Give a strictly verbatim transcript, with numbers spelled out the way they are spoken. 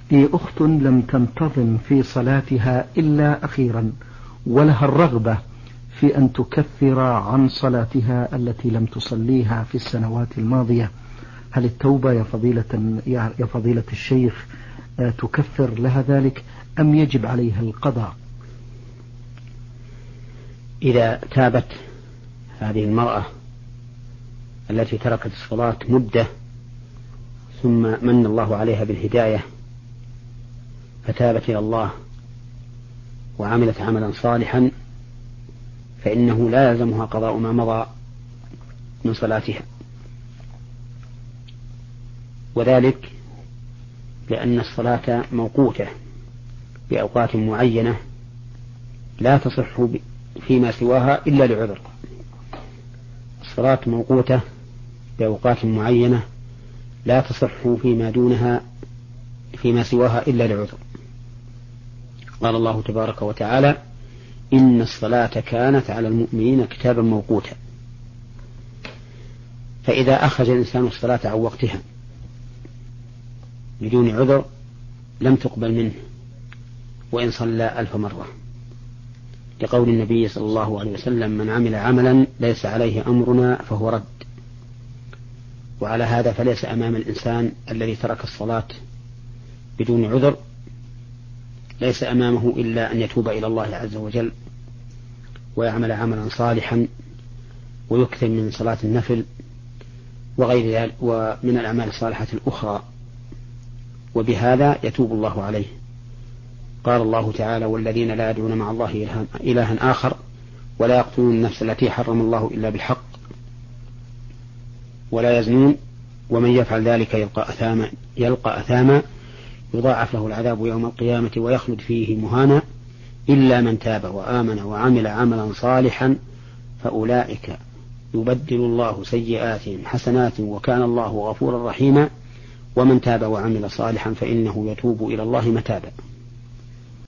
هي أخت لم تنتظم في صلاتها إلا أخيرا، ولها الرغبة في أن تكفر عن صلاتها التي لم تصليها في السنوات الماضية. هل التوبة يا فضيلة يا فضيلة الشيخ تكفر لها ذلك أم يجب عليها القضاء؟ إذا تابت هذه المرأة التي تركت الصلاة مدة ثم من الله عليها بالهداية فتابت إلى الله وعملت عملا صالحا فإنه لا يلزمها قضاء ما مضى من صلاتها، وذلك لأن الصلاة موقوتة بأوقات معينة لا تصح فيما سواها إلا لعذر. الصلاة موقوتة بأوقات معينة لا تصح فيما دونها فيما سواها إلا لعذر. قال الله تبارك وتعالى: إن الصلاة كانت على المؤمنين كتابا موقوتا. فإذا أخرج الإنسان الصلاة عن وقتها بدون عذر لم تقبل منه وإن صلى ألف مرة، لقول النبي صلى الله عليه وسلم: من عمل عملا ليس عليه أمرنا فهو رد. وعلى هذا فليس أمام الإنسان الذي ترك الصلاة بدون عذر ليس أمامه إلا أن يتوب إلى الله عز وجل ويعمل عملا صالحا ويكثر من صلاة النفل وغير ذلك ومن الأعمال الصالحة الأخرى، وبهذا يتوب الله عليه. قال الله تعالى: والذين لا يدعون مع الله إلها آخر ولا يقتلون النفس التي حرم الله إلا بالحق ولا يزنون ومن يفعل ذلك يلقى أثاما يلقى أثاما يضاعف له العذاب يوم القيامة ويخلد فيه مهانا إلا من تاب وآمن وعمل عملا صالحا فأولئك يبدل الله سيئاتهم حسنات وكان الله غفورا رحيما ومن تاب وعمل صالحا فإنه يتوب إلى الله متابا.